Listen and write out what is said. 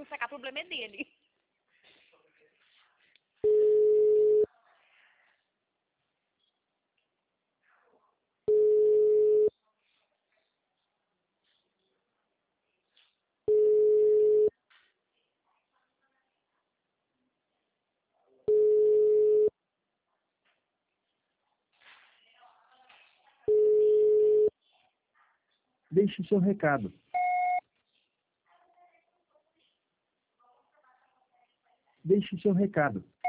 não secar, o problema é dele. Deixe seu recado. Deixe seu recado.